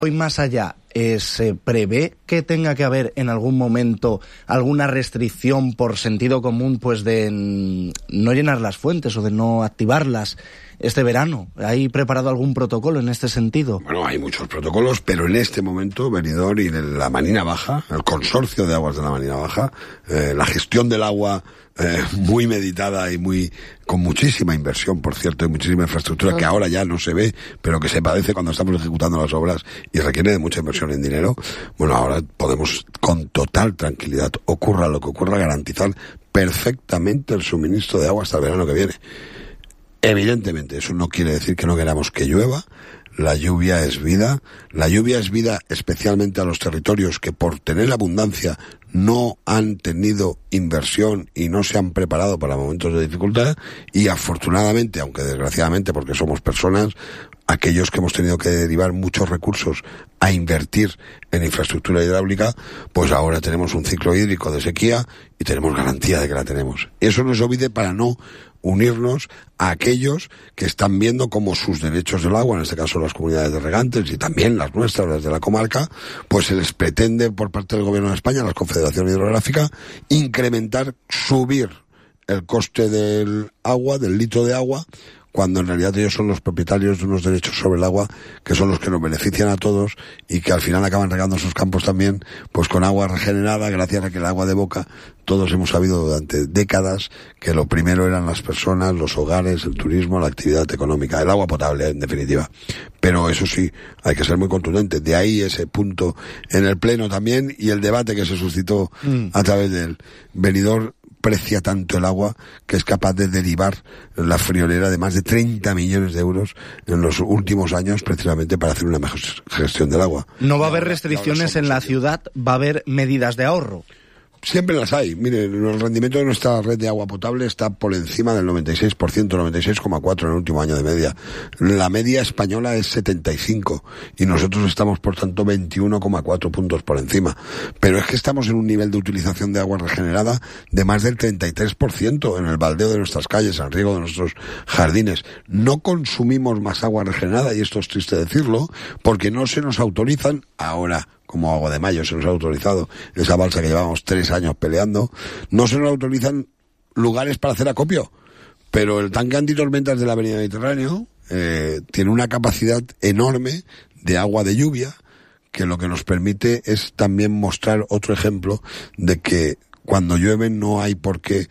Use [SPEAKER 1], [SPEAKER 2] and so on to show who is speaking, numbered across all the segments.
[SPEAKER 1] Hoy más allá, ¿se prevé que tenga que haber en algún momento alguna restricción por sentido común, pues de no llenar las fuentes o de no activarlas este verano? ¿Hay preparado algún protocolo en este sentido?
[SPEAKER 2] Bueno, hay muchos protocolos, pero en este momento Benidorm y la Manina Baja, el consorcio de aguas de la Manina Baja, la gestión del agua muy meditada y con muchísima inversión, por cierto, y muchísima infraestructura que ahora ya no se ve, pero que se padece cuando estamos ejecutando las obras y requiere de mucha inversión en dinero. Bueno, ahora podemos con total tranquilidad, ocurra lo que ocurra, garantizar perfectamente el suministro de agua hasta el verano que viene. Evidentemente, eso no quiere decir que no queramos que llueva. La lluvia es vida. La lluvia es vida especialmente a los territorios que por tener abundancia no han tenido inversión y no se han preparado para momentos de dificultad. Y afortunadamente, aunque desgraciadamente porque somos personas, aquellos que hemos tenido que derivar muchos recursos a invertir en infraestructura hidráulica, pues ahora tenemos un ciclo hídrico de sequía y tenemos garantía de que la tenemos. Eso nos olvide para no unirnos a aquellos que están viendo cómo sus derechos del agua, en este caso las comunidades de regantes y también las nuestras, las de la comarca, pues se les pretende por parte del Gobierno de España, la Confederación Hidrográfica, incrementar, subir el coste del agua, del litro de agua, cuando en realidad ellos son los propietarios de unos derechos sobre el agua que son los que nos benefician a todos y que al final acaban regando sus campos también pues con agua regenerada, gracias a que el agua de boca, todos hemos sabido durante décadas que lo primero eran las personas, los hogares, el turismo, la actividad económica, el agua potable en definitiva. Pero eso sí, hay que ser muy contundente. De ahí ese punto en el pleno también y el debate que se suscitó a través del Benidorm precia tanto el agua que es capaz de derivar la friolera de más de 30 millones de euros en los últimos años precisamente para hacer una mejor gestión del agua.
[SPEAKER 1] ¿No va a haber restricciones en la ciudad? ¿Va a haber medidas de ahorro?
[SPEAKER 2] Siempre las hay. Mire, el rendimiento de nuestra red de agua potable está por encima del 96%, 96,4% en el último año de media. La media española es 75 y nosotros estamos, por tanto, 21,4 puntos por encima. Pero es que estamos en un nivel de utilización de agua regenerada de más del 33% en el baldeo de nuestras calles, en el riego de nuestros jardines. No consumimos más agua regenerada, y esto es triste decirlo, porque no se nos autorizan ahora, como Agua de Mayo se nos ha autorizado, esa balsa que llevamos 3 años peleando, no se nos autorizan lugares para hacer acopio, pero el tanque antitormentas de la Avenida Mediterráneo tiene una capacidad enorme de agua de lluvia, que lo que nos permite es también mostrar otro ejemplo de que cuando llueve no hay por qué,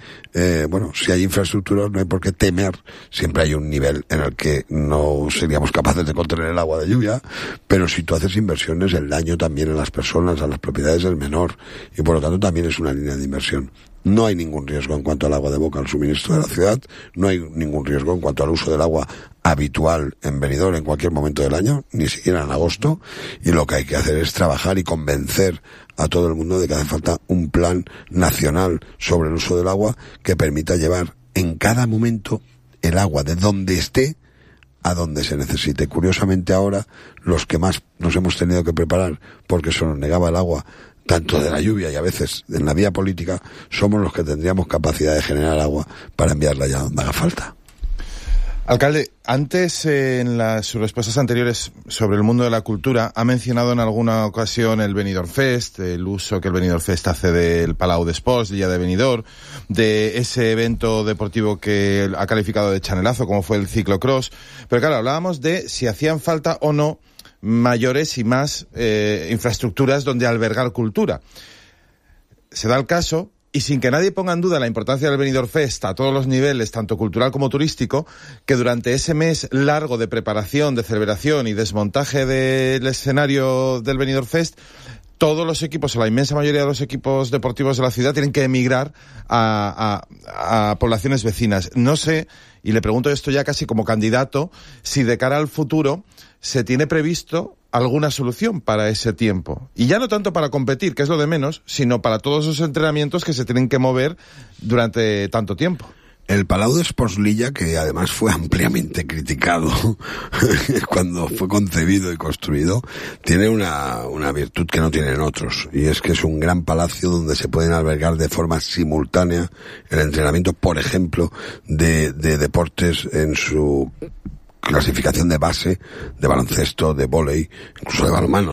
[SPEAKER 2] si hay infraestructuras no hay por qué temer, siempre hay un nivel en el que no seríamos capaces de contener el agua de lluvia, pero si tú haces inversiones, el daño también a las personas, a las propiedades es menor, y por lo tanto también es una línea de inversión. No hay ningún riesgo en cuanto al agua de boca, al suministro de la ciudad, no hay ningún riesgo en cuanto al uso del agua habitual en Benidorm en cualquier momento del año, ni siquiera en agosto, y lo que hay que hacer es trabajar y convencer a todo el mundo de que hace falta un plan nacional sobre el uso del agua que permita llevar en cada momento el agua de donde esté a donde se necesite. Curiosamente ahora, los que más nos hemos tenido que preparar porque se nos negaba el agua tanto de la lluvia y a veces en la vía política, somos los que tendríamos capacidad de generar agua para enviarla ya donde haga falta.
[SPEAKER 3] Alcalde, antes en sus respuestas anteriores sobre el mundo de la cultura ha mencionado en alguna ocasión el Benidorm Fest, el uso que el Benidorm Fest hace del Palau d'Esports, Día de Benidorm, de ese evento deportivo que ha calificado de chanelazo como fue el ciclocross. Pero claro, hablábamos de si hacían falta o no mayores y más infraestructuras donde albergar cultura. Se da el caso, y sin que nadie ponga en duda la importancia del Benidorm Fest a todos los niveles, tanto cultural como turístico, que durante ese mes largo de preparación, de celebración y desmontaje del escenario del Benidorm Fest, todos los equipos, o la inmensa mayoría de los equipos deportivos de la ciudad, tienen que emigrar a poblaciones vecinas. No sé, y le pregunto esto ya casi como candidato, si de cara al futuro se tiene previsto alguna solución para ese tiempo. Y ya no tanto para competir, que es lo de menos, sino para todos esos entrenamientos que se tienen que mover durante tanto tiempo.
[SPEAKER 2] El Palau d'Esports Lilla, que además fue ampliamente criticado cuando fue concebido y construido, tiene una virtud que no tienen otros, y es que es un gran palacio donde se pueden albergar de forma simultánea el entrenamiento, por ejemplo, de deportes en su clasificación de base, de baloncesto, de vóley, incluso de balonmano.